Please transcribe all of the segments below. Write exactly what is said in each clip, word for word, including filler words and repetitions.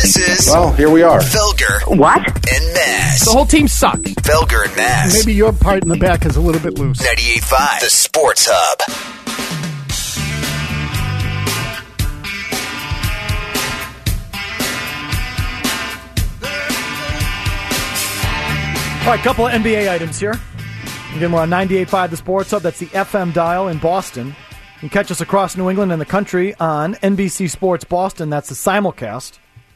This is... Well, here we are. Felger. What? And Maz. The whole team sucked. Felger and Maz. Maybe your part in the back is a little bit loose. ninety-eight point five, The Sports Hub. All right, couple of N B A items here. Again, we're on ninety-eight point five The Sports Hub. That's the F M dial in Boston. You can catch us across New England and the country on N B C Sports Boston. That's the simulcast.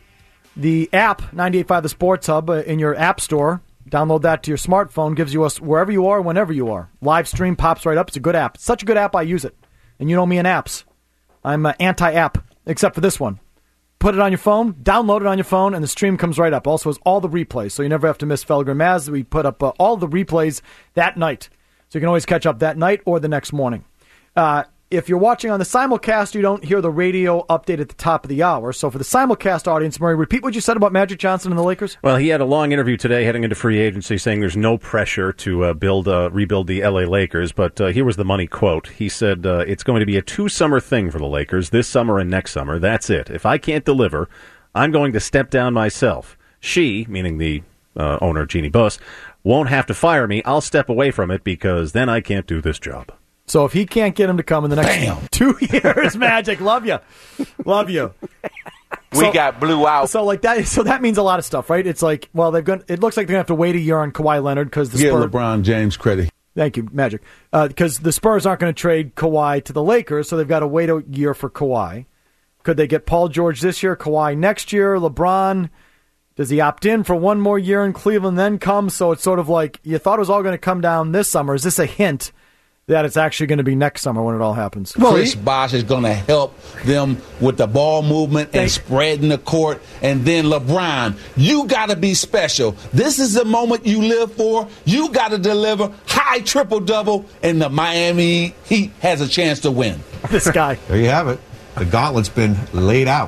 The app, ninety-eight point five The Sports Hub, uh, in your app store. Download that to your smartphone. Gives you us wherever you are, whenever you are. Live stream pops right up. It's a good app. It's such a good app, I use it. And you know me and apps. I'm uh, anti-app, except for this one. Put it on your phone, download it on your phone, and the stream comes right up. Also has all the replays, so you never have to miss Felger and Maz. We put up uh, all the replays that night. So you can always catch up that night or the next morning. Uh, if you're watching on the simulcast, you don't hear the radio update at the top of the hour. So for the simulcast audience, Murray, repeat what you said about Magic Johnson and the Lakers. Well, he had a long interview today heading into free agency saying there's no pressure to uh, build, uh, rebuild the L A Lakers. But uh, here was the money quote. He said, uh, it's going to be a two-summer thing for the Lakers, this summer and next summer. That's it. If I can't deliver, I'm going to step down myself. She, meaning the uh, owner, Jeannie Buss, won't have to fire me. I'll step away from it because then I can't do this job. So if he can't get him to come in the next Bam. two years, Magic, love you. Love you. We So- got blew out. So like that, so that means a lot of stuff, right? It's like, well, they've got. It looks like they're gonna have to wait a year on Kawhi Leonard because the Give Spurs. LeBron James credit. Thank you, Magic. Because uh, the Spurs aren't going to trade Kawhi to the Lakers, so they've got to wait a year for Kawhi. Could they get Paul George this year, Kawhi next year? LeBron, does he opt in for one more year in Cleveland, then come? So it's sort of like you thought it was all going to come down this summer. Is this a hint that it's actually going to be next summer when it all happens? Well, Chris Bosh is going to help them with the ball movement and spreading the court. And then LeBron, you got to be special. This is the moment you live for. You got to deliver high triple-double, and the Miami Heat has a chance to win. This guy. There you have it. The gauntlet's been laid out.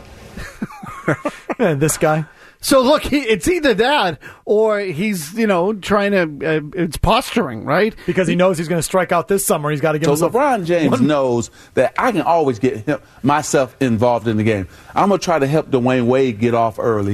Yeah, this guy. So, look, he, it's either that or he's, you know, trying to, uh, it's posturing, right? Because he knows he's going to strike out this summer. He's got to give So himself LeBron James one- knows that I can always get him, myself involved in the game. I'm going to try to help Dwayne Wade get off early.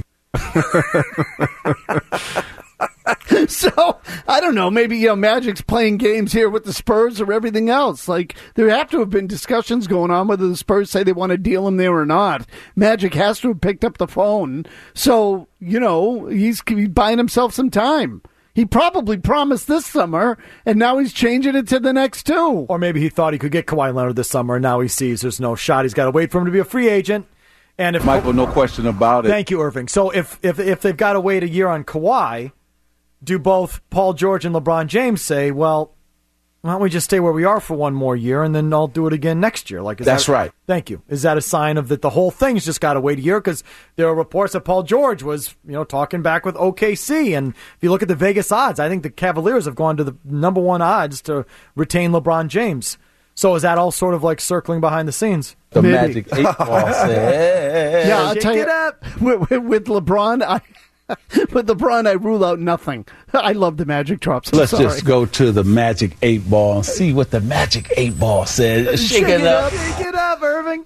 So, I don't know, maybe, you know, Magic's playing games here with the Spurs or everything else. Like, there have to have been discussions going on whether the Spurs say they want to deal him there or not. Magic has to have picked up the phone. So, you know, he's buying himself some time. He probably promised this summer, and now he's changing it to the next two. Or maybe he thought he could get Kawhi Leonard this summer, and now he sees there's no shot. He's got to wait for him to be a free agent. And if Michael, no question about it. Thank you, Irving. So if if if they've got to wait a year on Kawhi, do both Paul George and LeBron James say, well, why don't we just stay where we are for one more year and then I'll do it again next year? Like, is That's that, right. Thank you. Is that a sign of that the whole thing's just got to wait a year? Because there are reports that Paul George was, you know, talking back with O K C. And if you look at the Vegas odds, I think the Cavaliers have gone to the number one odds to retain LeBron James. So is that all sort of like circling behind the scenes? The Maybe. Magic eight ball said. Yeah, I'll Shake tell you, it up. With, with, with LeBron, I... With LeBron, I rule out nothing. I love the Magic drops. I'm Let's sorry. just go to the Magic eight ball and see what the Magic eight ball says. Shake, it up. Shake it up, Irving.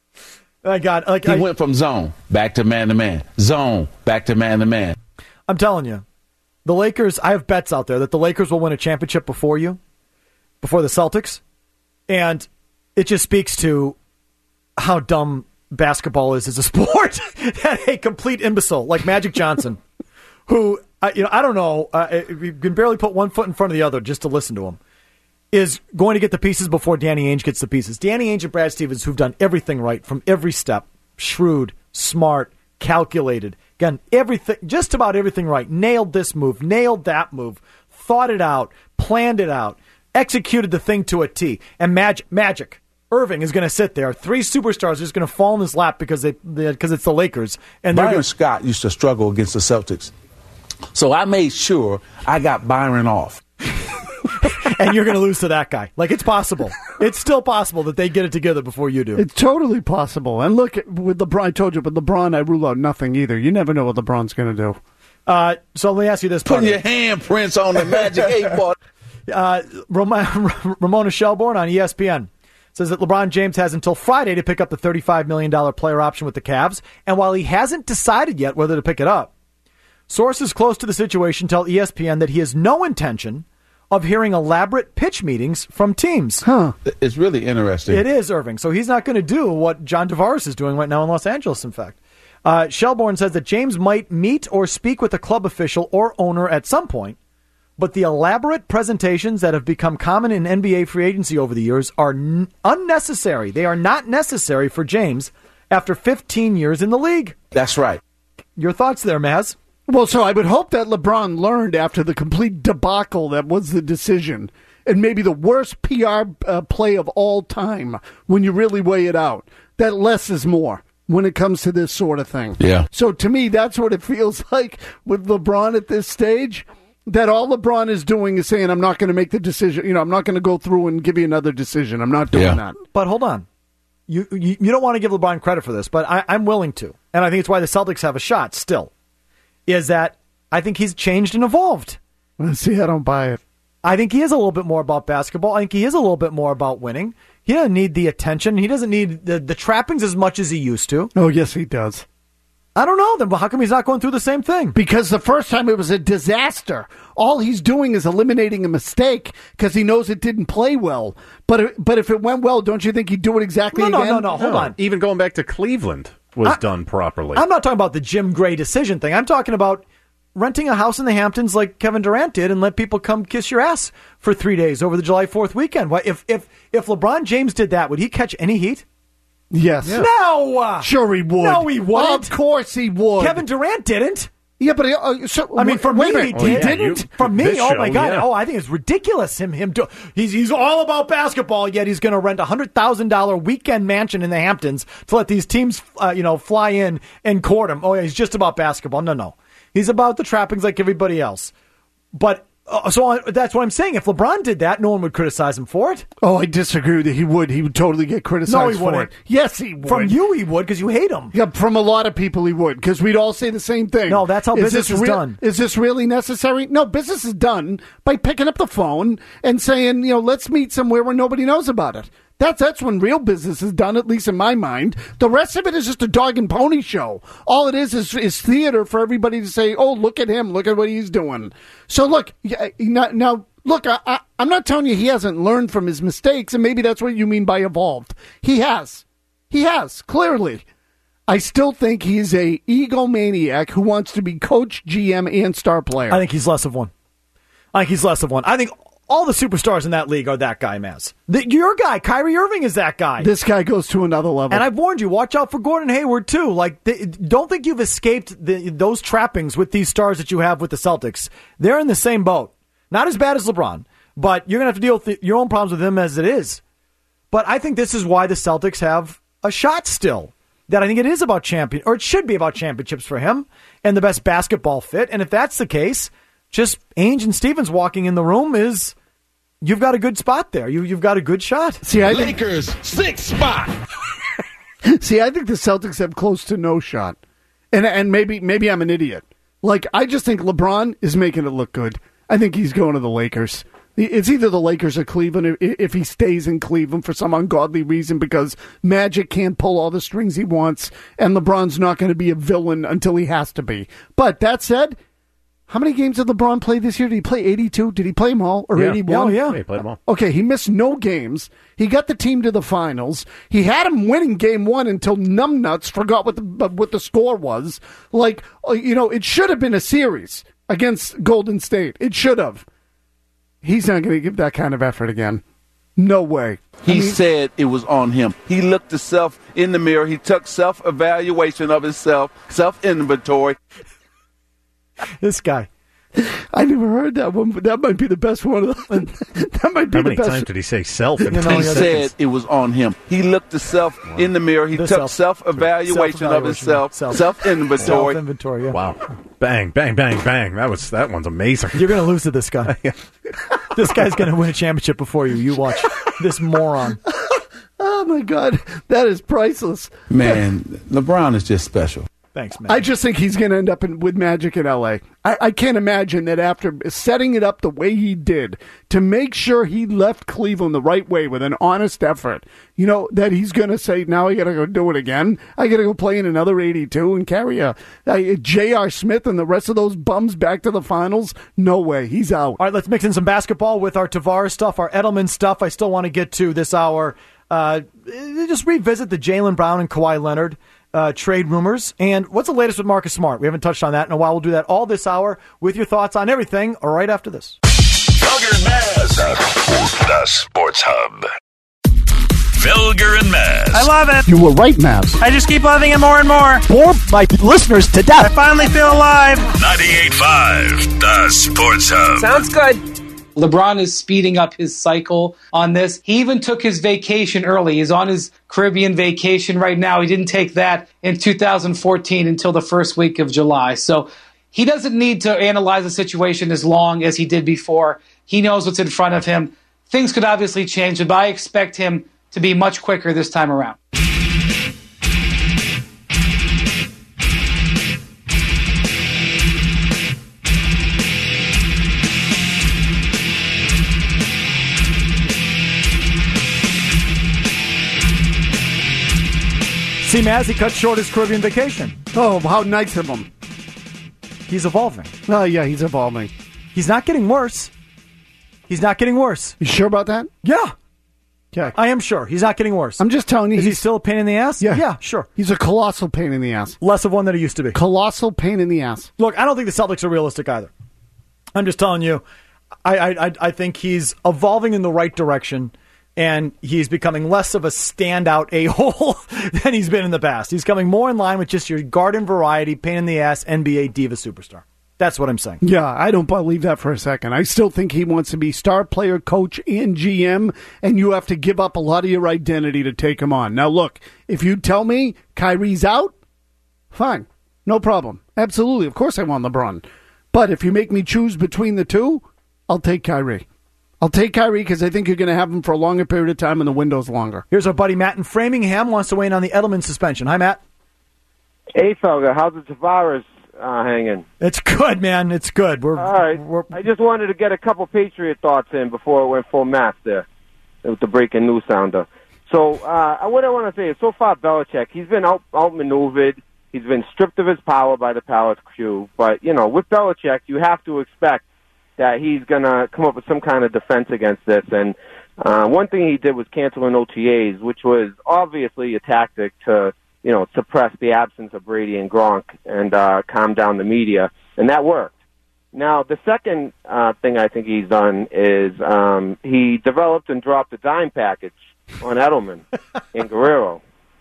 I got like He I, went from zone back to man to man, zone back to man to man. I'm telling you, the Lakers. I have bets out there that the Lakers will win a championship before you, before the Celtics, and it just speaks to how dumb basketball is as a sport. That a complete imbecile like Magic Johnson, who uh, you know I don't know, uh, you can barely put one foot in front of the other just to listen to him, is going to get the pieces before Danny Ainge gets the pieces. Danny Ainge and Brad Stevens, who've done everything right from every step, shrewd, smart, calculated, again everything, just about everything right. Nailed this move, nailed that move, thought it out, planned it out, executed the thing to a T. And Magic, Magic. Irving is going to sit there. Three superstars are just going to fall in his lap because they because it's the Lakers. And Byron gonna, Scott used to struggle against the Celtics. So I made sure I got Byron off. and you're going to lose to that guy. Like, it's possible. It's still possible that they get it together before you do. It's totally possible. And look, with LeBron, I told you, but LeBron, I rule out nothing either. You never know what LeBron's going to do. Uh, so let me ask you this. Put your handprints on the Magic eight ball. Uh, Ramona Shelbourne on E S P N says that LeBron James has until Friday to pick up the thirty-five million dollars player option with the Cavs, and while he hasn't decided yet whether to pick it up, sources close to the situation tell E S P N that he has no intention of hearing elaborate pitch meetings from teams. Huh. It's really interesting. It is, Irving. So he's not going to do what John Tavares is doing right now in Los Angeles, in fact. Uh, Shelbourne says that James might meet or speak with a club official or owner at some point, but the elaborate presentations that have become common in N B A free agency over the years are n- unnecessary. They are not necessary for James after fifteen years in the league. That's right. Your thoughts there, Maz? Well, so I would hope that LeBron learned after the complete debacle that was the decision, and maybe the worst P R uh, play of all time when you really weigh it out, that less is more when it comes to this sort of thing. Yeah. So to me, that's what it feels like with LeBron at this stage. That all LeBron is doing is saying, I'm not going to make the decision. You know, I'm not going to go through and give you another decision. I'm not doing Yeah. that. But hold on. You, you you don't want to give LeBron credit for this, but I, I'm willing to. And I think it's why the Celtics have a shot still, is that I think he's changed and evolved. Let's see, I don't buy it. I think he is a little bit more about basketball. I think he is a little bit more about winning. He doesn't need the attention. He doesn't need the, the trappings as much as he used to. Oh, yes, he does. I don't know. Then how come he's not going through the same thing? Because the first time it was a disaster. All he's doing is eliminating a mistake because he knows it didn't play well. But it, but if it went well, don't you think he'd do it exactly No, no, again? no, no. Hold No, on. Even going back to Cleveland was I- done properly. I'm not talking about the Jim Gray decision thing. I'm talking about renting a house in the Hamptons like Kevin Durant did and let people come kiss your ass for three days over the July fourth weekend. Why, if if if LeBron James did that, would he catch any heat? Yes. No. Sure he would. No, he wouldn't. Of course he would. Kevin Durant didn't. Yeah, but uh, so, I mean, for wait me, a he minute. did. Oh, yeah, didn't. you- For me, this oh my show, God. yeah. Oh, I think it's ridiculous. Him, him. Do, he's he's all about basketball. Yet he's going to rent a hundred thousand dollar weekend mansion in the Hamptons to let these teams, uh, you know, fly in and court him. Oh, yeah, he's just about basketball. No, no, he's about the trappings like everybody else. But uh, so I, that's what I'm saying. If LeBron did that, no one would criticize him for it. Oh, I disagree with you. He would. He would totally get criticized No, he for wouldn't. it. Yes, he would. From you, he would because you hate him. Yeah, from a lot of people he would, because we'd all say the same thing. No, that's how business this is real- done. Is this really necessary? No, business is done by picking up the phone and saying, you know, let's meet somewhere where nobody knows about it. That's that's when real business is done, at least in my mind. The rest of it is just a dog and pony show. All it is is, is theater for everybody to say, oh, look at him, look at what he's doing. So look, yeah, now, now look, I, I, I'm not telling you he hasn't learned from his mistakes, and maybe that's what you mean by evolved. He has. He has, clearly. I still think he's a egomaniac who wants to be coach, G M, and star player. I think he's less of one. I think he's less of one. I think all the superstars in that league are that guy, Maz. The, your guy, Kyrie Irving, is that guy. This guy goes to another level. And I've warned you, watch out for Gordon Hayward, too. Like, they, don't think you've escaped the, those trappings with these stars that you have with the Celtics. They're in the same boat. Not as bad as LeBron, but you're going to have to deal with the, your own problems with him as it is. But I think this is why the Celtics have a shot still. That I think it is about champion, or it should be about championships for him and the best basketball fit. And if that's the case, just Ainge and Stevens walking in the room is, you've got a good spot there. You, you've got a good shot. See, I think, Lakers, sixth spot. see, I think the Celtics have close to no shot. And and maybe maybe I'm an idiot. Like, I just think LeBron is making it look good. I think he's going to the Lakers. It's either the Lakers or Cleveland if he stays in Cleveland for some ungodly reason because Magic can't pull all the strings he wants and LeBron's not going to be a villain until he has to be. But that said, how many games did LeBron play this year? Did he play eighty-two? Did he play them all? Or Yeah. eighty-one? Oh, yeah. He played them all. Okay, he missed no games. He got the team to the finals. He had him winning game one until numbnuts forgot what the what the score was. Like, you know, it should have been a series against Golden State. It should have. He's not going to give that kind of effort again. No way. He I mean, said it was on him. He looked himself in the mirror. He took self-evaluation of himself, self-inventory. This guy. I never heard that one, but that might be the best one. Of the, that might be How the many best. times did he say self? In You know, ten He yeah, seconds? said it was on him. He looked himself in the mirror. He The took self- self-evaluation of himself, Self- self-inventory. Self-inventory, yeah. Wow! Bang! Bang! Bang! Bang! That was that one's amazing. You're going to lose to this guy. This guy's going to win a championship before you. You watch. This moron. Oh, my God. That is priceless. Man, LeBron is just special. Thanks, man. I just think he's going to end up in, with Magic in L A. I, I can't imagine that after setting it up the way he did to make sure he left Cleveland the right way with an honest effort, you know, that he's going to say, now I got to go do it again. I got to go play in another eighty-two and carry a, a J R. Smith and the rest of those bums back to the finals. No way. He's out. All right, let's mix in some basketball with our Tavares stuff, our Edelman stuff. I still want to get to this hour. Uh, just revisit the Jaylen Brown and Kawhi Leonard Uh, trade rumors. And what's the latest with Marcus Smart? We haven't touched on that in a while. We'll do that all this hour with your thoughts on everything right after this. Felger and Maz, the Sports Hub. Felger and Maz. I love it. You were right, Mavs. I just keep loving it more and more. Bore my listeners to death. I finally feel alive. ninety-eight point five, the Sports Hub. Sounds good. LeBron is speeding up his cycle on this. He even took his vacation early. He's on his Caribbean vacation right now. He didn't take that in two thousand fourteen until the first week of July. So he doesn't need to analyze the situation as long as he did before. He knows what's in front of him. Things could obviously change, but I expect him to be much quicker this time around. See, Maz, he cut short his Caribbean vacation. Oh, how nice of him. He's evolving. Oh, yeah, he's evolving. He's not getting worse. He's not getting worse. You sure about that? Yeah. Yeah. I am sure. He's not getting worse. I'm just telling you. Is he he's still a pain in the ass? Yeah. Yeah, sure. He's a colossal pain in the ass. Less of one than he used to be. Colossal pain in the ass. Look, I don't think the Celtics are realistic either. I'm just telling you, I, I, I think he's evolving in the right direction, and he's becoming less of a standout a-hole than he's been in the past. He's coming more in line with just your garden variety, pain in the ass, N B A diva superstar. That's what I'm saying. Yeah, I don't believe that for a second. I still think he wants to be star player, coach, and G M, and you have to give up a lot of your identity to take him on. Now, look, if you tell me Kyrie's out, fine. No problem. Absolutely. Of course I want LeBron. But if you make me choose between the two, I'll take Kyrie. I'll take Kyrie because I think you're going to have him for a longer period of time and the window's longer. Here's our buddy Matt in Framingham wants to weigh in on the Edelman suspension. Hi, Matt. Hey, Felger. How's the Tavares uh, hanging? It's good, man. It's good. We're, All right. We're, I just wanted to get a couple Patriot thoughts in before it went full mast there with the breaking news sounder. So uh, what I want to say is so far Belichick, he's been out, outmaneuvered. He's been stripped of his power by the Palace crew. But, you know, with Belichick, you have to expect that he's going to come up with some kind of defense against this. And uh, one thing he did was canceling O T As, which was obviously a tactic to, you know, suppress the absence of Brady and Gronk and uh, calm down the media. And that worked. Now, the second uh, thing I think he's done is um, he developed and dropped a dime package on Edelman and Guerrero.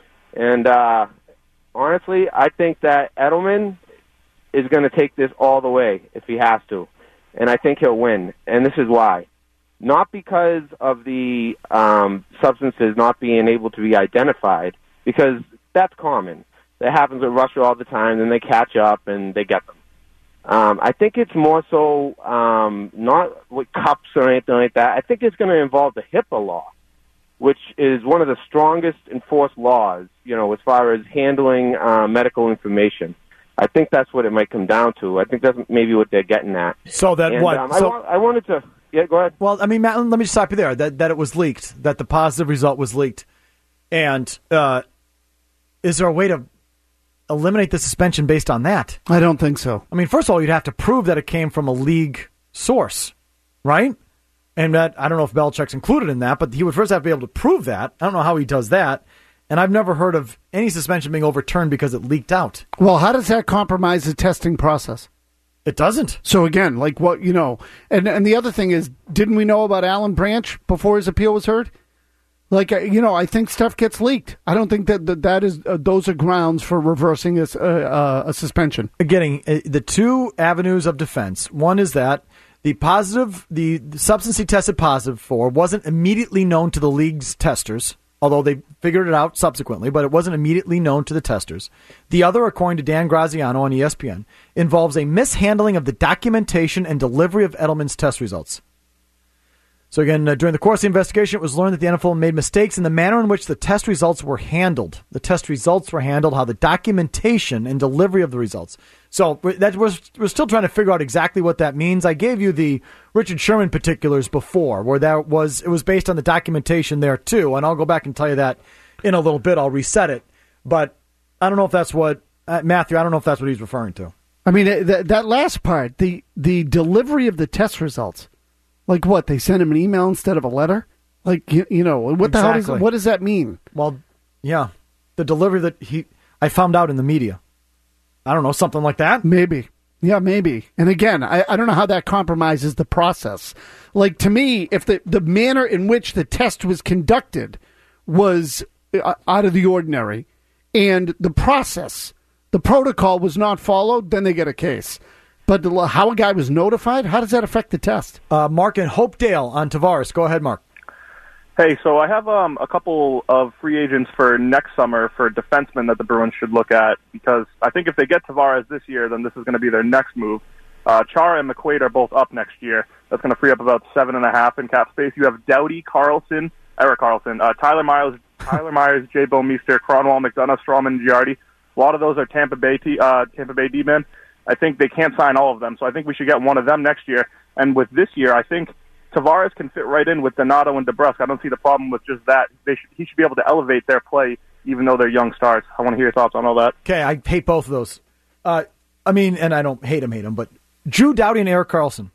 And uh, honestly, I think that Edelman is going to take this all the way if he has to. And I think he'll win. And this is why. Not because of the um, substances not being able to be identified, because that's common. That happens with Russia all the time, and they catch up and they get them. Um, I think it's more so um, not with cups or anything like that. I think it's going to involve the HIPAA law, which is one of the strongest enforced laws, you know, as far as handling uh, medical information. I think that's what it might come down to. I think that's maybe what they're getting at. So that and, what? Um, so, I, want, I wanted to. Yeah, go ahead. Well, I mean, Matt, let me just stop you there. That that it was leaked. That the positive result was leaked. And uh, is there a way to eliminate the suspension based on that? I don't think so. I mean, first of all, you'd have to prove that it came from a league source, right? And that I don't know if Belichick's included in that, but he would first have to be able to prove that. I don't know how he does that. And I've never heard of any suspension being overturned because it leaked out. Well, how does that compromise the testing process? It doesn't. So again, like what, you know, and, and the other thing is, didn't we know about Alan Branch before his appeal was heard? Like, you know, I think stuff gets leaked. I don't think that that, that is, uh, those are grounds for reversing a, uh, uh, a suspension. Getting uh, the two avenues of defense. One is that the positive, the, the substance he tested positive for wasn't immediately known to the league's testers, although they figured it out subsequently, but it wasn't immediately known to the testers. The other, according to Dan Graziano on E S P N, involves a mishandling of the documentation and delivery of Edelman's test results. So again, uh, during the course of the investigation, it was learned that the N F L made mistakes in the manner in which the test results were handled. The test results were handled, how the documentation and delivery of the results. So that was, we're still trying to figure out exactly what that means. I gave you the Richard Sherman particulars before, where that was it was based on the documentation there too, and I'll go back and tell you that in a little bit. I'll reset it, but I don't know if that's what uh, Matthew. I don't know if that's what he's referring to. I mean, that, that last part, the the delivery of the test results. Like what? They send him an email instead of a letter? Like, you, you know, what the exactly. hell does, what does that mean? Well, yeah. The delivery that he, I found out in the media. I don't know, something like that? Maybe. Yeah, maybe. And again, I, I don't know how that compromises the process. Like, to me, if the, the manner in which the test was conducted was uh, out of the ordinary and the process, the protocol was not followed, then they get a case. But how a guy was notified, how does that affect the test? Uh, Mark in Hopedale on Tavares. Go ahead, Mark. Hey, so I have um, a couple of free agents for next summer for defensemen that the Bruins should look at, because I think if they get Tavares this year, then this is going to be their next move. Uh, Chara and McQuaid are both up next year. That's going to free up about seven and a half in cap space. You have Doughty, Carlson, Eric Carlson, uh, Tyler Myers, Tyler Myers, Jay Bouwmeester, Cronwall, McDonough, Strawman, Giardi. A lot of those are Tampa Bay t- uh, Tampa Bay D-men. I think they can't sign all of them, so I think we should get one of them next year. And with this year, I think Tavares can fit right in with Donato and DeBrusque. I don't see the problem with just that. They should, he should be able to elevate their play, even though they're young stars. I want to hear your thoughts on all that. Okay, I hate both of those. Uh, I mean, and I don't hate him, hate him, but Drew Doughty and Eric Carlson.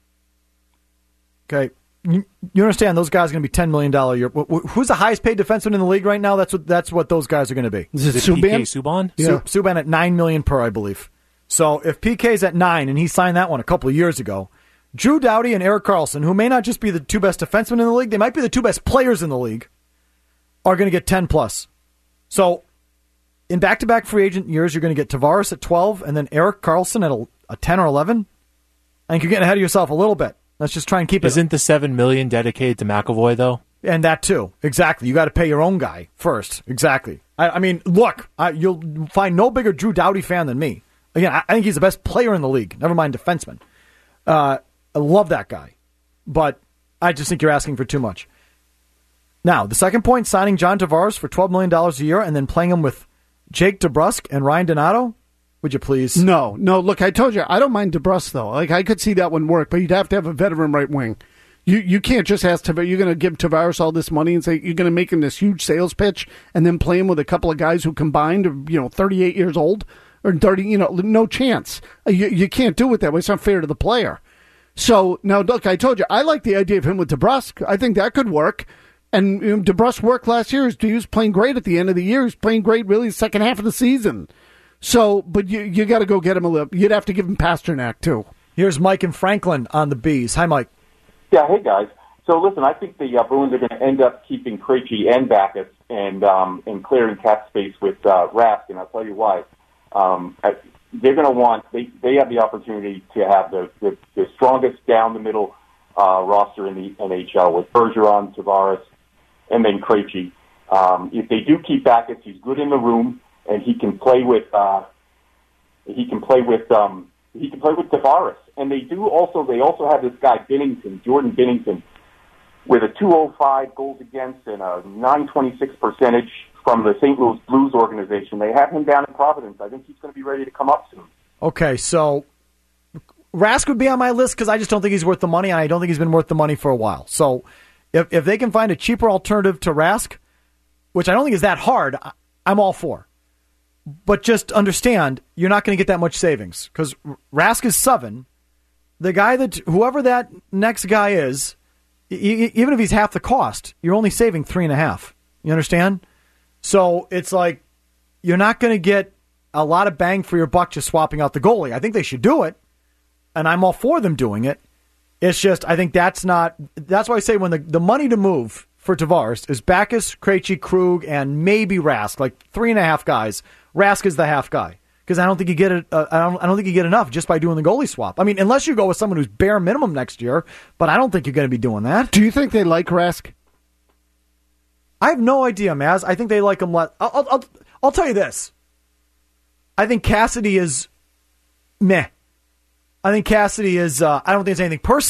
Okay, you, you understand those guys are going to be ten million dollars a year. Who's the highest paid defenseman in the league right now? That's what that's what those guys are going to be. Is it Is it P K Subban? Subban? Yeah. Su- Subban at nine million dollars per, I believe. So if P K's at nine and he signed that one a couple of years ago, Drew Doughty and Eric Carlson, who may not just be the two best defensemen in the league, they might be the two best players in the league, are going to get ten plus. So in back-to-back free agent years, you're going to get Tavares at twelve and then Eric Carlson at a, a ten or eleven. I think you're getting ahead of yourself a little bit. Let's just try and keep it. Isn't the seven million dollars dedicated to McAvoy, though? And that, too. Exactly. You got to pay your own guy first. Exactly. I, I mean, look, I, you'll find no bigger Drew Doughty fan than me. Again, I, I think he's the best player in the league. Never mind defenseman. Uh, I love that guy. But I just think you're asking for too much. Now, the second point, signing John Tavares for twelve million dollars a year and then playing him with Jake DeBrusque and Ryan Donato, would you please? No, no. Look, I told you, I don't mind DeBrusque, though. Like, I could see that one work, but you'd have to have a veteran right wing. You you can't just ask Tavares, you're going to give Tavares all this money and say you're going to make him this huge sales pitch and then play him with a couple of guys who combined are, you know, thirty-eight years old or thirty, you know, no chance. You, you can't do it that way. It's not fair to the player. So, now, look, I told you, I like the idea of him with DeBrusque. I think that could work. And you know, DeBrusque worked last year. He was playing great at the end of the year. He was playing great really the second half of the season. So, but you you got to go get him a little. You'd have to give him Pasternak, too. Here's Mike and Franklin on the Bees. Hi, Mike. Yeah, hey, guys. So, listen, I think the uh, Bruins are going to end up keeping Krejci and Backus and um, and clearing cap space with uh, Rask, and I'll tell you why. Um, I, they're going to want, they, they have the opportunity to have the, the, the strongest down-the-middle uh, roster in the N H L with Bergeron, Tavares, and then Krejci. Um, if they do keep Backus, he's good in the room, and he can play with uh, he can play with um, he can play with Tavares. And they do also they also have this guy Binnington, Jordan Binnington, with a two oh five goals against and a nine twenty-six percentage from the Saint Louis Blues organization. They have him down in Providence. I think he's going to be ready to come up soon. Okay, so Rask would be on my list because I just don't think he's worth the money, and I don't think he's been worth the money for a while. So if if they can find a cheaper alternative to Rask, which I don't think is that hard, I'm all for. But just understand, you're not going to get that much savings because Rask is seven. The guy that, whoever that next guy is, even if he's half the cost, you're only saving three and a half. You understand? So it's like you're not going to get a lot of bang for your buck just swapping out the goalie. I think they should do it, and I'm all for them doing it. It's just I think that's not. That's why I say when the, the money to move for Tavares is Backus, Krejci, Krug, and maybe Rask, like three and a half guys. Rask is the half guy because I don't think you get it. Uh, I don't. I don't think you get enough just by doing the goalie swap. I mean, unless you go with someone who's bare minimum next year, but I don't think you're going to be doing that. Do you think they like Rask? I have no idea, Maz. I think they like him less. I'll, I'll, I'll, I'll tell you this. I think Cassidy is meh. I think Cassidy is, uh, I don't think it's anything personal.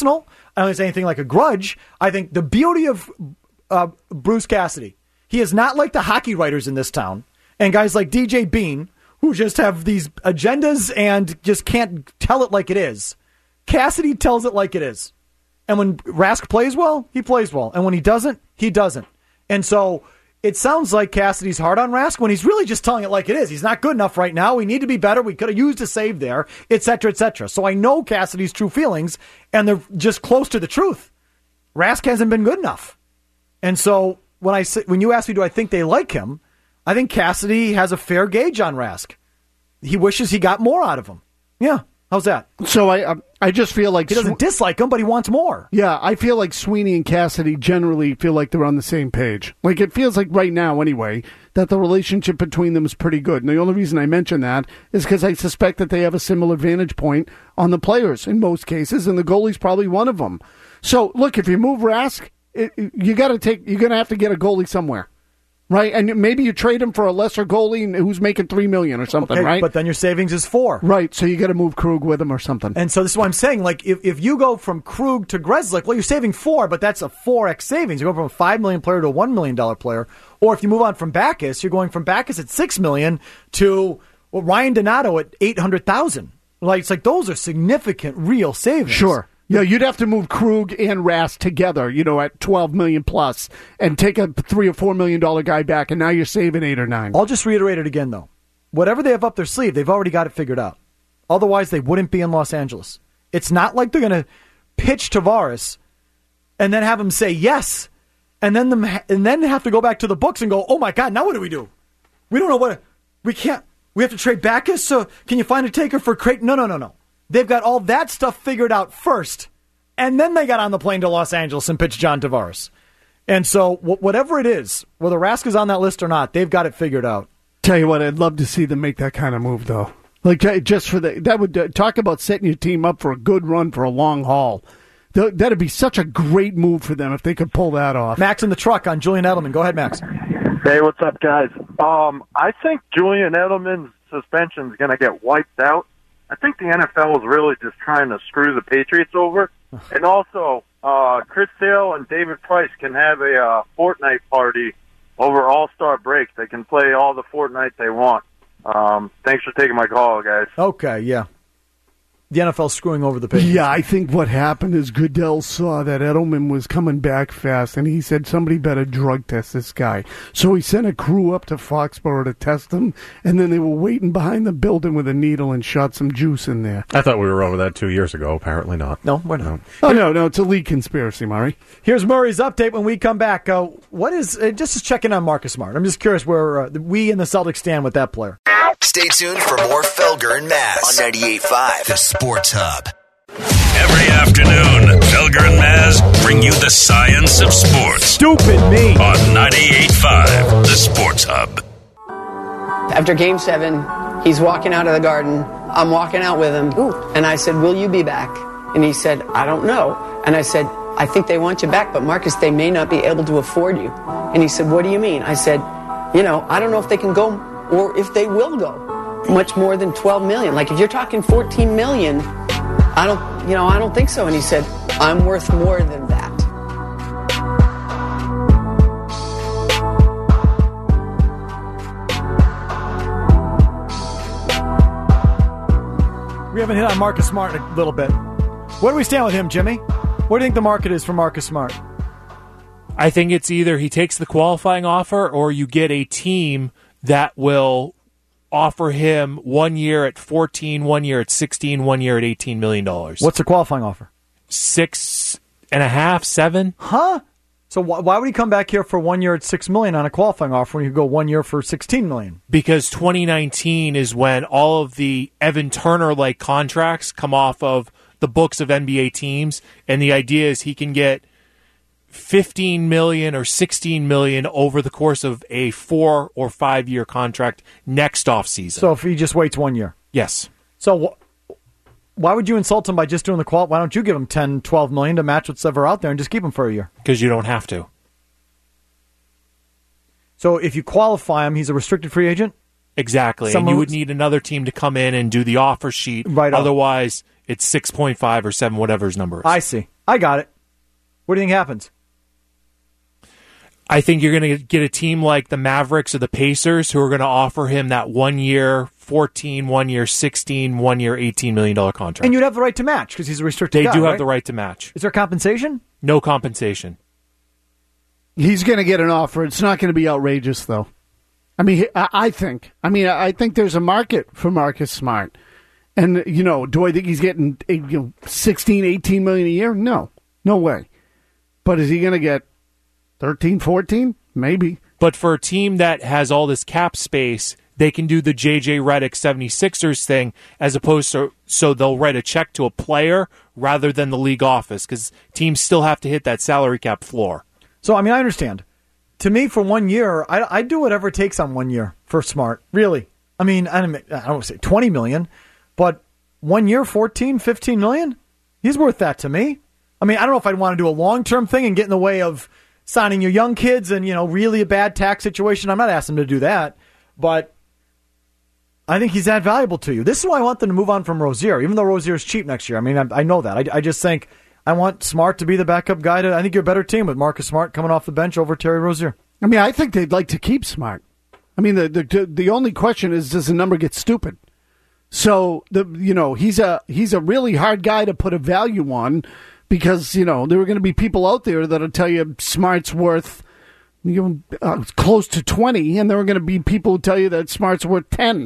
I don't say anything like a grudge. I think the beauty of uh, Bruce Cassidy, he is not like the hockey writers in this town and guys like D J Bean who just have these agendas and just can't tell it like it is. Cassidy tells it like it is. And when Rask plays well, he plays well. And when he doesn't, he doesn't. And so it sounds like Cassidy's hard on Rask when he's really just telling it like it is. He's not good enough right now. We need to be better. We could have used a save there, et cetera, et cetera. So I know Cassidy's true feelings, and they're just close to the truth. Rask hasn't been good enough. And so when I when you ask me, do I think they like him, I think Cassidy has a fair gauge on Rask. He wishes he got more out of him. Yeah. How's that? So I I just feel like he doesn't Sw- dislike him, but he wants more. Yeah, I feel like Sweeney and Cassidy generally feel like they're on the same page. Like it feels like right now, anyway, that the relationship between them is pretty good. And the only reason I mention that is because I suspect that they have a similar vantage point on the players in most cases, and the goalie's probably one of them. So look, if you move Rask, it, you got to take. You're going to have to get a goalie somewhere. Right, and maybe you trade him for a lesser goalie who's making three million or something, okay, right? But then your savings is four, right? So you got to move Krug with him or something. And so this is what I'm saying. Like if, if you go from Krug to Grzelcyk, well, you're saving four, but that's a four x savings. You go from a five million player to a one million dollar player, or if you move on from Backes, you're going from Backes at six million to well, Ryan Donato at eight hundred thousand. Like it's like those are significant real savings. Sure. Yeah, you'd have to move Krug and Rask together, you know, at twelve million plus, and take a three or four million dollar guy back, and now you're saving eight or nine. I'll just reiterate it again, though. Whatever they have up their sleeve, they've already got it figured out. Otherwise, they wouldn't be in Los Angeles. It's not like they're going to pitch Tavares and then have him say yes, and then them and then have to go back to the books and go, oh my God, now what do we do? We don't know what we can't. We have to trade Backes. So can you find a taker for Creighton? No, no, no, no. They've got all that stuff figured out first, and then they got on the plane to Los Angeles and pitched John Tavares. And so whatever it is, whether Rask is on that list or not, they've got it figured out. Tell you what, I'd love to see them make that kind of move, though. Like, just for the, that would uh, talk about setting your team up for a good run for a long haul. Th- that'd be such a great move for them if they could pull that off. Max in the truck on Julian Edelman. Go ahead, Max. Hey, what's up, guys? Um, I think Julian Edelman's suspension is going to get wiped out. I think the N F L is really just trying to screw the Patriots over. And also, uh, Chris Sale and David Price can have a uh, Fortnite party over All-Star break. They can play all the Fortnite they want. Um, thanks for taking my call, guys. Okay, yeah. The N F L screwing over the Patriots. Yeah, I think what happened is Goodell saw that Edelman was coming back fast, and he said somebody better drug test this guy. So he sent a crew up to Foxborough to test him, and then they were waiting behind the building with a needle and shot some juice in there. I thought we were over that two years ago. Apparently not. No, we're not. Oh, no, no, it's a league conspiracy, Murray. Here's Murray's update when we come back. Uh, what is, uh, just checking on Marcus Smart. I'm just curious where uh, we in the Celtics stand with that player. Stay tuned for more Felger and Maz on ninety-eight point five, The Sports Hub. Every afternoon, Felger and Maz bring you the science of sports. Stupid me. On ninety-eight point five, The Sports Hub. After game seven, he's walking out of the garden. I'm walking out with him. Ooh. And I said, will you be back? And he said, I don't know. And I said, I think they want you back, but Marcus, they may not be able to afford you. And he said, what do you mean? I said, you know, I don't know if they can go or if they will go much more than twelve million. Like if you're talking fourteen million, I don't, you know, I don't think so. And he said, I'm worth more than that. We haven't hit on Marcus Smart in a little bit. Where do we stand with him, Jimmy? What do you think the market is for Marcus Smart? I think it's either he takes the qualifying offer or you get a team that will offer him one year at fourteen, one year at sixteen, one year at eighteen million dollars. What's the qualifying offer? Six and a half, seven. Huh? So wh- why would he come back here for one year at six million on a qualifying offer when you could go one year for sixteen million? Because twenty nineteen is when all of the Evan Turner-like contracts come off of the books of N B A teams, and the idea is he can get fifteen million or sixteen million over the course of a four or five year contract next offseason. So if he just waits one year. Yes. So wh- why would you insult him by just doing the qual? Why don't you give him ten, twelve million to match what's ever out there and just keep him for a year? Because you don't have to. So if you qualify him, he's a restricted free agent? Exactly. Someone and you would need another team to come in and do the offer sheet. Right on. Otherwise, it's six point five or seven, whatever his number is. I see. I got it. What do you think happens? I think you're going to get a team like the Mavericks or the Pacers who are going to offer him that one-year fourteen, one-year sixteen, one-year eighteen million dollars contract. And you'd have the right to match because he's a restricted They guy, do have right? the right to match. Is there compensation? No compensation. He's going to get an offer. It's not going to be outrageous, though. I mean, I I think. I mean, I think there's a market for Marcus Smart. And, you know, do I think he's getting you know, sixteen, eighteen million a year? No. No way. But is he going to get thirteen, fourteen? Maybe. But for a team that has all this cap space, they can do the J J Redick seventy-sixers thing as opposed to, so they'll write a check to a player rather than the league office because teams still have to hit that salary cap floor. So, I mean, I understand. To me, for one year, I, I'd do whatever it takes on one year for Smart. Really. I mean, I don't, I don't want to say twenty million dollars, but one year, fourteen, fifteen million dollars? He's worth that to me. I mean, I don't know if I'd want to do a long-term thing and get in the way of signing your young kids and, you know, really a bad tax situation. I'm not asking him to do that, but I think he's that valuable to you. This is why I want them to move on from Rozier, even though Rozier's cheap next year. I mean, I, I know that. I, I just think I want Smart to be the backup guy. To, I think you're a better team with Marcus Smart coming off the bench over Terry Rozier. I mean, I think they'd like to keep Smart. I mean, the the the only question is, does the number get stupid? So the you know he's a he's a really hard guy to put a value on because you know there are going to be people out there that'll tell you Smart's worth you know, uh, close to twenty, and there are going to be people who tell you that Smart's worth ten.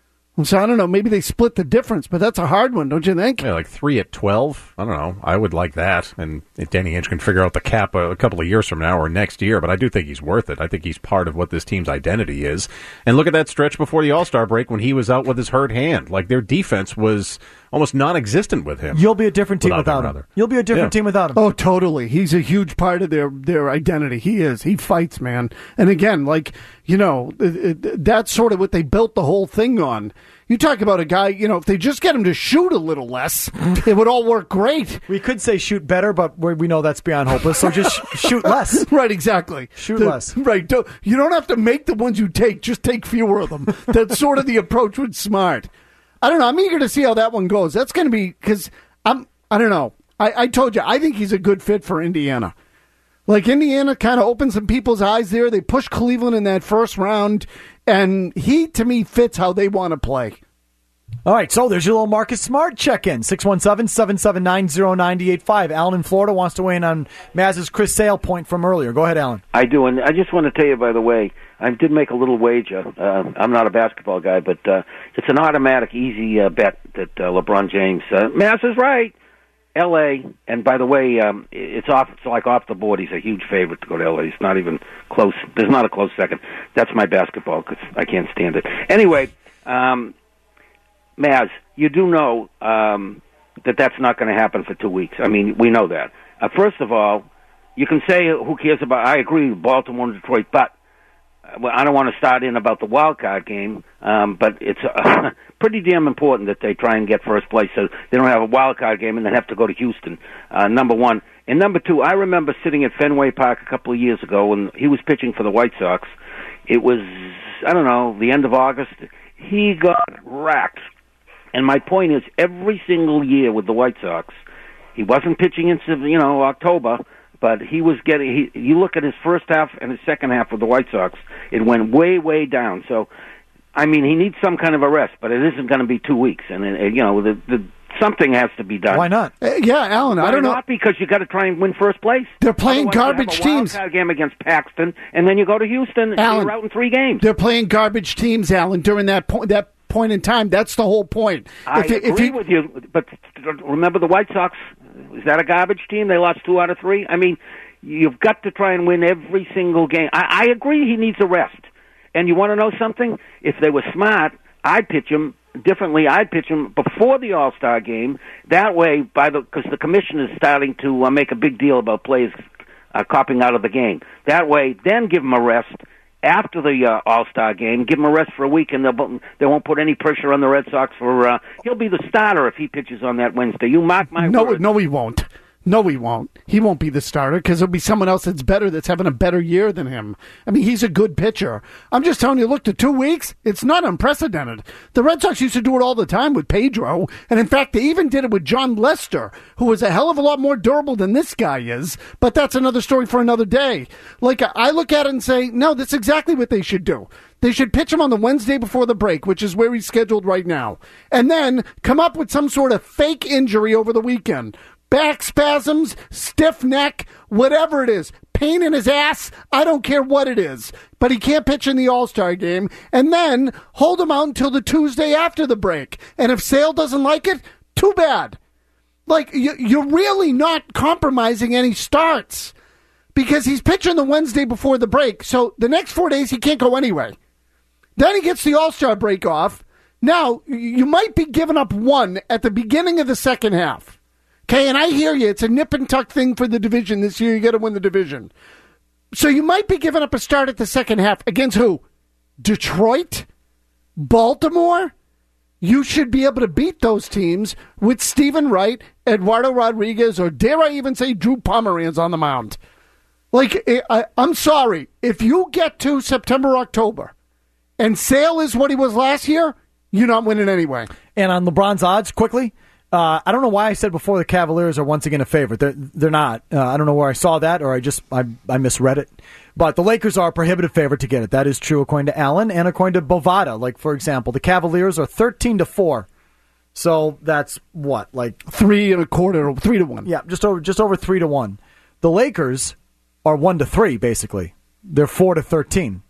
So I don't know. Maybe they split the difference, but that's a hard one, don't you think? Yeah, like three at twelve. I don't know. I would like that. And if Danny Ainge can figure out the cap a, a couple of years from now or next year, but I do think he's worth it. I think he's part of what this team's identity is. And look at that stretch before the All-Star break when he was out with his hurt hand. Like their defense was almost non-existent with him. You'll be a different team without without him. brother. You'll be a different Yeah. team without him. Oh, totally. He's a huge part of their, their identity. He is. He fights, man. And again, like, you know, it, it, that's sort of what they built the whole thing on. You talk about a guy, you know, if they just get him to shoot a little less, it would all work great. We could say shoot better, but we we know that's beyond hopeless, so just shoot less. Right, exactly. Shoot The- less. Right. Don't, you don't have to make the ones you take, just take fewer of them. That's sort of the approach with Smart. I don't know. I'm eager to see how that one goes. That's going to be, because I'm, I don't know. I, I told you, I think he's a good fit for Indiana. Like, Indiana kind of opened some people's eyes there. They pushed Cleveland in that first round, and he, to me, fits how they want to play. All right, so there's your little Marcus Smart check-in. six one seven, seven seven nine, zero nine eight five. Alan in Florida wants to weigh in on Maz's Chris Sale point from earlier. Go ahead, Alan. I do, and I just want to tell you, by the way, I did make a little wager. Uh, I'm not a basketball guy, but uh, it's an automatic, easy uh, bet that uh, LeBron James. Uh, Maz is right. L A, and by the way, um, it's off. It's like off the board. He's a huge favorite to go to L A. It's not even close. There's not a close second. That's my basketball because I can't stand it. Anyway, um, Maz, you do know um, that that's not going to happen for two weeks. I mean, we know that. Uh, first of all, you can say who cares about. I agree with Baltimore and Detroit, but uh, well, I don't want to start in about the wild card game. Um, but it's uh, pretty damn important that they try and get first place so they don't have a wild card game and then have to go to Houston. Uh, number one, and number two, I remember sitting at Fenway Park a couple of years ago when he was pitching for the White Sox. It was I don't know the end of August. He got racked. And my point is, every single year with the White Sox, he wasn't pitching in, you know, October, but he was getting. He, you look at his first half and his second half with the White Sox, it went way, way down. So, I mean, he needs some kind of a rest, but it isn't going to be two weeks. And uh, you know, the, the something has to be done. Why not? Uh, yeah, Alan. Why I don't know. Not because you got to try and win first place. They're playing Otherwise, garbage you have a teams. Wild card game against Paxton, and then you go to Houston, and Alan, you're out in three games. They're playing garbage teams, Alan. During that point, that. point in time. That's the whole point. I if, agree if he, with you, but remember the White Sox, is that a garbage team? They lost two out of three? I mean, you've got to try and win every single game. I, I agree he needs a rest. And you want to know something? If they were smart, I'd pitch him differently. I'd pitch him before the All-Star game. That way, by the because the commission is starting to uh, make a big deal about players uh, copping out of the game. That way, then give him a rest. After the uh, All-Star game, give him a rest for a week, and they'll, they won't put any pressure on the Red Sox for. Uh, he'll be the starter if he pitches on that Wednesday. You mark my no, words. no, he won't. No, he won't. He won't be the starter because there'll be someone else that's better, that's having a better year than him. I mean, he's a good pitcher. I'm just telling you, look, to two weeks, it's not unprecedented. The Red Sox used to do it all the time with Pedro, and in fact, they even did it with John Lester, who was a hell of a lot more durable than this guy is, but that's another story for another day. Like, I look at it and say, no, that's exactly what they should do. They should pitch him on the Wednesday before the break, which is where he's scheduled right now, and then come up with some sort of fake injury over the weekend. Back spasms, stiff neck, whatever it is, pain in his ass, I don't care what it is. But he can't pitch in the All-Star game, and then hold him out until the Tuesday after the break. And if Sale doesn't like it, too bad. Like, you're really not compromising any starts because he's pitching the Wednesday before the break, so the next four days he can't go anyway. Then he gets the All-Star break off. Now, you might be giving up one at the beginning of the second half. Okay, and I hear you. It's a nip and tuck thing for the division this year. You got to win the division. So you might be giving up a start at the second half. Against who? Detroit? Baltimore? You should be able to beat those teams with Stephen Wright, Eduardo Rodriguez, or dare I even say Drew Pomeranz on the mound. Like, I, I'm sorry. If you get to September, October, and Sale is what he was last year, you're not winning anyway. And on LeBron's odds, quickly, Uh, I don't know why I said before the Cavaliers are once again a favorite. They're, they're not. Uh, I don't know where I saw that, or I just I, I misread it. But the Lakers are a prohibitive favorite to get it. That is true according to Allen and according to Bovada. Like, for example, the Cavaliers are thirteen to four. So that's what, like three and a quarter, three to one. Yeah, just over just over three to one. The Lakers are one to three, basically. They're four to thirteen.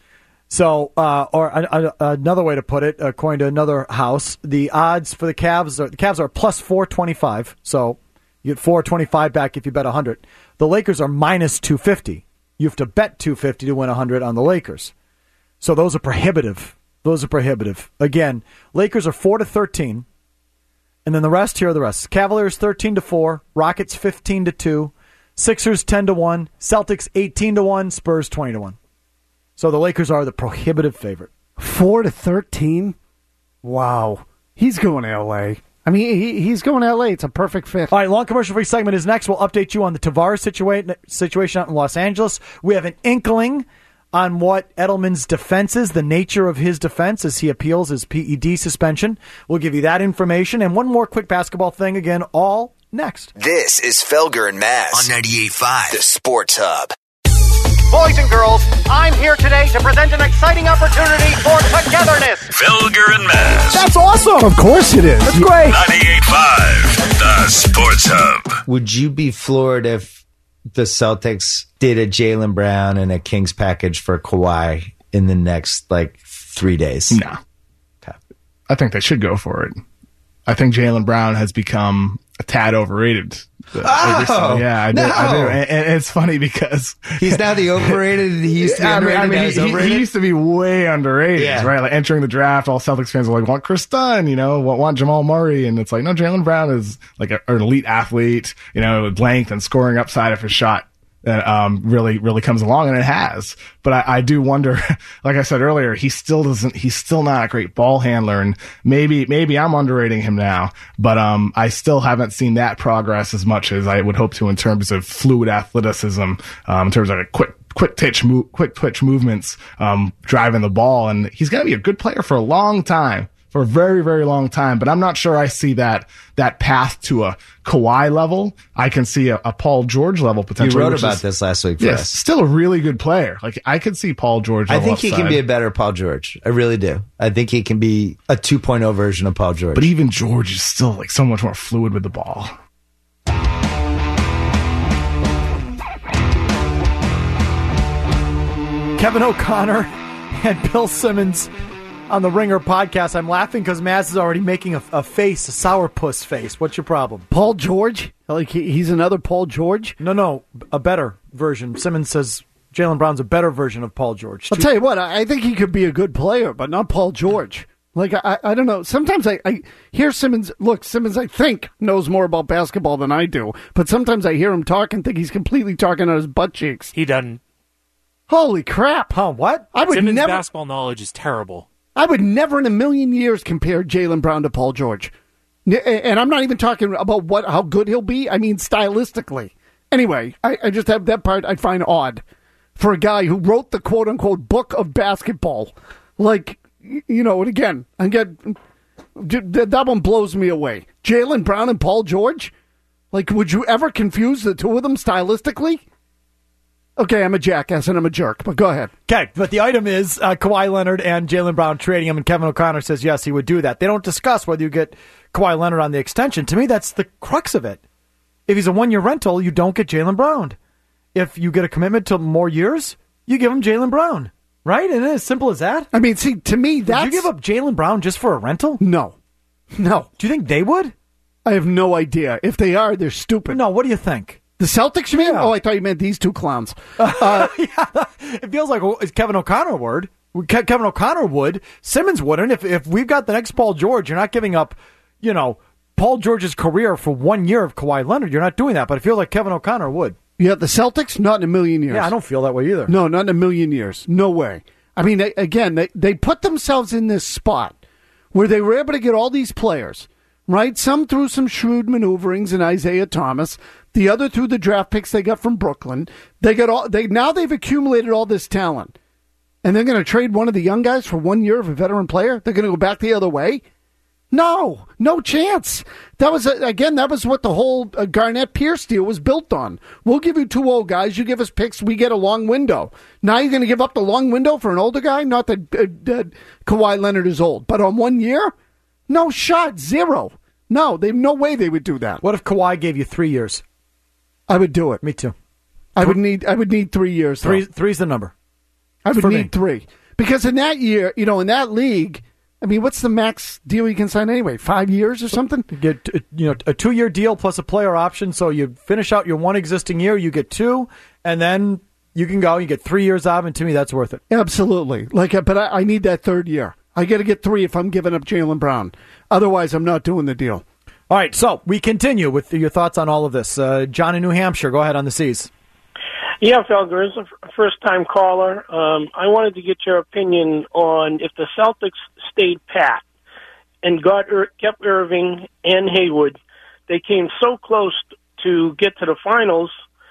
So, uh, or a, a, another way to put it, according to another house, the odds for the Cavs are the Cavs are plus four twenty five. So you get four twenty five back if you bet a hundred. The Lakers are minus two fifty. You have to bet two fifty to win a hundred on the Lakers. So those are prohibitive. Those are prohibitive. Again, Lakers are four to thirteen, and then the rest here are the rest. Cavaliers thirteen to four, Rockets fifteen to two, Sixers ten to one, Celtics eighteen to one, Spurs twenty to one. So the Lakers are the prohibitive favorite. Four to thirteen? Wow. He's going to L A. I mean, he, he's going to L A. It's a perfect fit. All right, long commercial-free segment is next. We'll update you on the Tavares situa- situation out in Los Angeles. We have an inkling on what Edelman's defense is, the nature of his defense as he appeals his P E D suspension. We'll give you that information. And one more quick basketball thing, again, all next. This is Felger and Maz on ninety-eight point five, the Sports Hub. Boys and girls, I'm here today to present an exciting opportunity for togetherness. Felger and Maz. That's awesome. Of course it is. That's great. ninety-eight point five, the Sports Hub. Would you be floored if the Celtics did a Jaylen Brown and a Kings package for Kawhi in the next, like, three days? No. Okay. I think they should go for it. I think Jaylen Brown has become a tad overrated. Oh, yeah, I do. No. I do. And, and it's funny because he's now the overrated. He used to be I mean, underrated. I mean, now he, he's overrated. he used to be way underrated, Yeah. right? Like entering the draft, all Celtics fans were like, want Chris Dunn, you know, want, want Jamal Murray. And it's like, no, Jaylen Brown is like a, an elite athlete, you know, with length and scoring upside of his shot. That um, really, really comes along, and it has. But I, I do wonder, like I said earlier, he still doesn't, he's still not a great ball handler, and maybe, maybe I'm underrating him now, but um, I still haven't seen that progress as much as I would hope to in terms of fluid athleticism, um, in terms of like quick, quick twitch, move, quick twitch movements, um, driving the ball, and he's going to be a good player for a long time. For a very, very long time, but I'm not sure I see that that path to a Kawhi level. I can see a, a Paul George level potentially. You wrote which about is, this last week for yes, us. still a really good player. Like I could see Paul George. I level think he upside. can be a better Paul George. I really do. I think he can be a two point oh version of Paul George. But even George is still like so much more fluid with the ball. Kevin O'Connor and Bill Simmons on the Ringer podcast. I'm laughing because Maz is already making a, a face, a sourpuss face. What's your problem? Paul George? Like he, he's another Paul George? No, no, a better version. Simmons says Jaylen Brown's a better version of Paul George. I'll tell you what, I I think he could be a good player, but not Paul George. Like, I, I don't know. Sometimes I, I hear Simmons, look, Simmons, I think, knows more about basketball than I do, but sometimes I hear him talk and think he's completely talking out his butt cheeks. He doesn't. Holy crap. Huh, what? I would Simmons' never, basketball knowledge is terrible. I would never in a million years compare Jaylen Brown to Paul George. And I'm not even talking about what how good he'll be. I mean, stylistically. Anyway, I, I just have that part I find odd for a guy who wrote the quote-unquote book of basketball. Like, you know, and again, I get that one blows me away. Jaylen Brown and Paul George? Like, would you ever confuse the two of them stylistically? Okay, I'm a jackass and I'm a jerk, but go ahead. Okay, but the item is uh, Kawhi Leonard and Jaylen Brown trading him, and Kevin O'Connor says yes, he would do that. They don't discuss whether you get Kawhi Leonard on the extension. To me, that's the crux of it. If he's a one-year rental, you don't get Jaylen Brown. If you get a commitment to more years, you give him Jaylen Brown. Right? And it's as simple as that. I mean, see, to me, that's... Would you give up Jaylen Brown just for a rental? No. No. Do you think they would? I have no idea. If they are, they're stupid. No, what do you think? The Celtics, you mean? Yeah. Oh, I thought you meant these two clowns. Uh, yeah, it feels like Kevin O'Connor would. Kevin O'Connor would. Simmons wouldn't. If if we've got the next Paul George, you're not giving up, you know, Paul George's career for one year of Kawhi Leonard. You're not doing that, but it feels like Kevin O'Connor would. Yeah, the Celtics? Not in a million years. Yeah, I don't feel that way either. No, not in a million years. No way. I mean, they, again, they, they put themselves in this spot where they were able to get all these players, right? Some through some shrewd maneuverings in Isaiah Thomas, the other through the draft picks they got from Brooklyn. They got all they now they've accumulated all this talent, and they're going to trade one of the young guys for one year of a veteran player. They're going to go back the other way. No, no chance. That was again. That was what the whole uh, Garnett Pierce deal was built on. We'll give you two old guys. You give us picks. We get a long window. Now you're going to give up the long window for an older guy. Not that uh, uh, Kawhi Leonard is old, but on one year, no shot, zero. No, they no way they would do that. What if Kawhi gave you three years? I would do it. Me too. I would need. I would need three years. Three. Though. Three's the number. I would For need me. three because in that year, you know, in that league. I mean, what's the max deal you can sign anyway? Five years or something? You get you know a two-year deal plus a player option. So you finish out your one existing year, you get two, and then you can go. You get three years out, and to me, that's worth it. Absolutely. Like, but I, I need that third year. I got to get three if I'm giving up Jaylen Brown. Otherwise, I'm not doing the deal. All right, so we continue with your thoughts on all of this. Uh, John in New Hampshire, go ahead on the C's. Yeah, Felger, as a first-time caller, um, I wanted to get your opinion on if the Celtics stayed pat and got Ir- kept Irving and Haywood, they came so close to get to the finals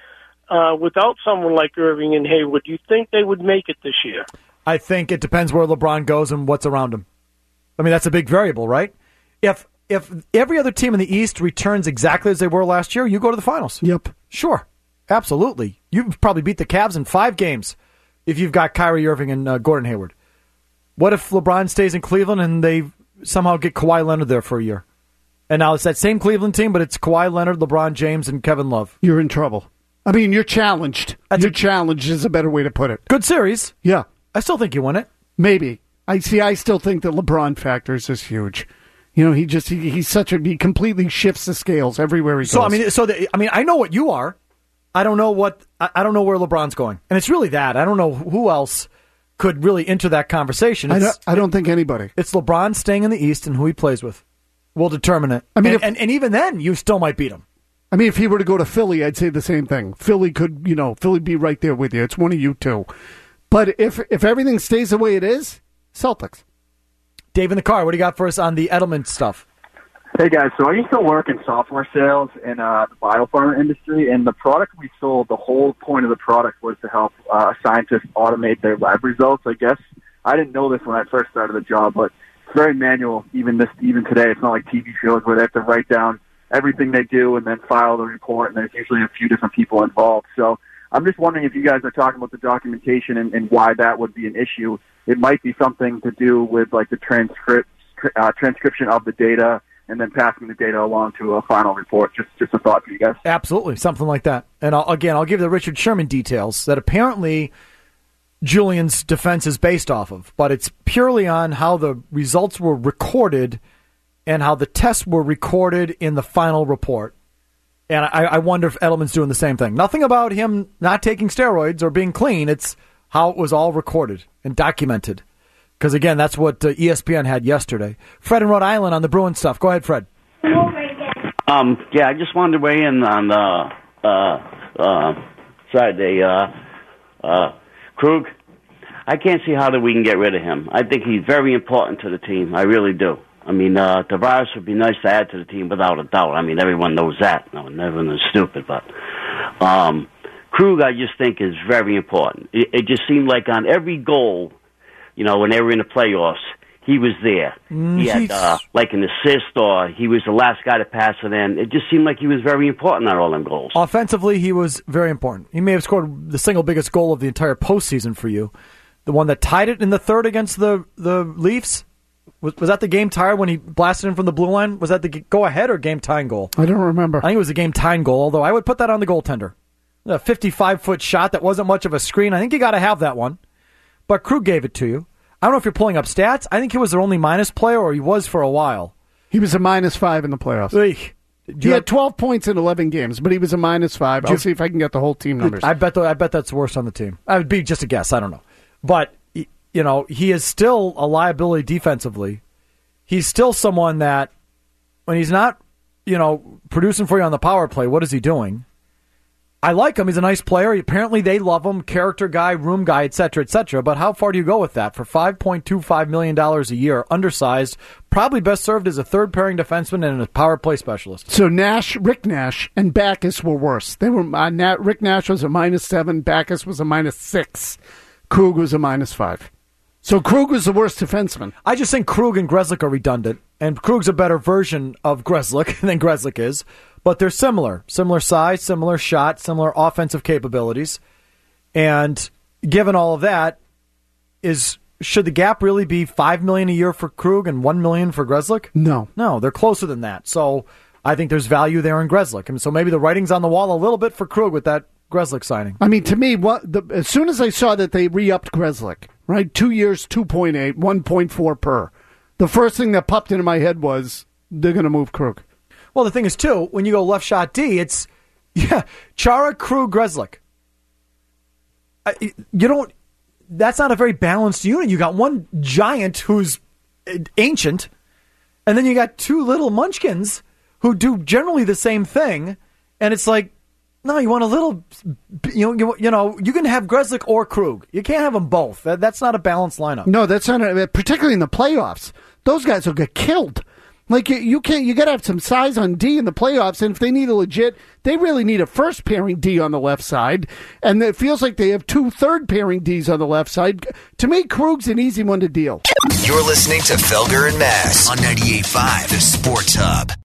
uh, without someone like Irving and Haywood. Do you think they would make it this year? I think it depends where LeBron goes and what's around him. I mean, that's a big variable, right? If if every other team in the East returns exactly as they were last year, you go to the finals. Yep. Sure. Absolutely. You probably beat the Cavs in five games if you've got Kyrie Irving and uh, Gordon Hayward. What if LeBron stays in Cleveland and they somehow get Kawhi Leonard there for a year? And now it's that same Cleveland team, but it's Kawhi Leonard, LeBron James, and Kevin Love. You're in trouble. I mean, you're challenged. That's you're a, challenged is a better way to put it. Good series. Yeah. I still think you win it. Maybe. I see. I still think the LeBron factors is huge. You know, he just he, he's such a he completely shifts the scales everywhere he goes. So I mean, so the, I mean, I know what you are. I don't know what I, I don't know where LeBron's going, and it's really that I don't know who else could really enter that conversation. It's, I don't, I don't think anybody. It's LeBron staying in the East, and who he plays with will determine it. I mean, and, if, and, and even then, you still might beat him. I mean, if he were to go to Philly, I'd say the same thing. Philly could, you know, Philly be right there with you. It's one of you two. But if if everything stays the way it is, Celtics. Dave in the car, what do you got for us on the Edelman stuff? Hey guys, so I used to work in software sales in uh, the biopharma industry, and the product we sold, the whole point of the product was to help uh, scientists automate their lab results. I guess I didn't know this when I first started the job, but it's very manual. Even this, even today, it's not like T V shows where they have to write down everything they do and then file the report, and there's usually a few different people involved. So I'm just wondering if you guys are talking about the documentation and, and why that would be an issue. It might be something to do with like the transcript, uh, transcription of the data, and then passing the data along to a final report. Just just a thought for you guys. Absolutely, something like that. And I'll, again, I'll give the Richard Sherman details that apparently Julian's defense is based off of, but it's purely on how the results were recorded and how the tests were recorded in the final report. And I, I wonder if Edelman's doing the same thing. Nothing about him not taking steroids or being clean. It's how it was all recorded and documented. Because, again, that's what uh, E S P N had yesterday. Fred in Rhode Island on the Bruins stuff. Go ahead, Fred. Um, yeah, I just wanted to weigh in on uh, uh, uh, Saturday. Uh, uh, Krug, I can't see how that we can get rid of him. I think he's very important to the team. I really do. I mean, uh, Tavares would be nice to add to the team without a doubt. I mean, everyone knows that. No, everyone is stupid, but um, Krug, I just think, is very important. It, it just seemed like on every goal, you know, when they were in the playoffs, he was there. Mm, he had uh, like an assist, or he was the last guy to pass it in. It just seemed like he was very important on all them goals. Offensively, he was very important. He may have scored the single biggest goal of the entire postseason for you. The one that tied it in the third against the, the Leafs. Was, was that the game tie when he blasted in from the blue line? Was that the go-ahead or game-tying goal? I don't remember. I think it was a game-tying goal, although I would put that on the goaltender. A fifty-five-foot shot that wasn't much of a screen. I think you got to have that one. But Krug gave it to you. I don't know if you're pulling up stats. I think he was their only minus player, or he was for a while. He was a minus five in the playoffs. Eek. He had twelve points in eleven games, but he was a minus five. I'll you, see if I can get the whole team numbers. I bet. The, I bet that's worse on the team. I would be just a guess. I don't know, but you know, he is still a liability defensively. He's still someone that, when he's not, you know, producing for you on the power play, what is he doing? I like him. He's a nice player. Apparently they love him. Character guy, room guy, et cetera, et cetera. But how far do you go with that? For five point two five million dollars a year, undersized, probably best served as a third-pairing defenseman and a power play specialist. So Nash, Rick Nash, and Backus were worse. They were uh, Nat, Rick Nash was a minus seven. Backus was a minus six. Krug was a minus five. So Krug was the worst defenseman. I just think Krug and Grzelcyk are redundant, and Krug's a better version of Grzelcyk than Grzelcyk is. But they're similar. Similar size, similar shot, similar offensive capabilities. And given all of that, is should the gap really be five million dollars a year for Krug and one million dollars for Grzelcyk? No. No, they're closer than that. So I think there's value there in Grzelcyk. And so maybe the writing's on the wall a little bit for Krug with that Grzelcyk signing. I mean, to me, what the, as soon as I saw that they re-upped Grzelcyk, right, two years, two point eight, one point four per, the first thing that popped into my head was they're going to move Krug. Well, the thing is, too, when you go left shot D, it's, yeah, Chara, Krug, Grzelcyk. You don't, that's not a very balanced unit. You got one giant who's ancient, and then you got two little munchkins who do generally the same thing, and it's like, no, you want a little, you know, you, you know, you can have Grzelcyk or Krug. You can't have them both. That, that's not a balanced lineup. No, that's not, a, particularly in the playoffs. Those guys will get killed. Like, you, you can't, you got to have some size on D in the playoffs, and if they need a legit, they really need a first pairing D on the left side, and it feels like they have two third pairing Ds on the left side. To me, Krug's an easy one to deal. You're listening to Felger and Mazz on ninety-eight point five, the Sports Hub.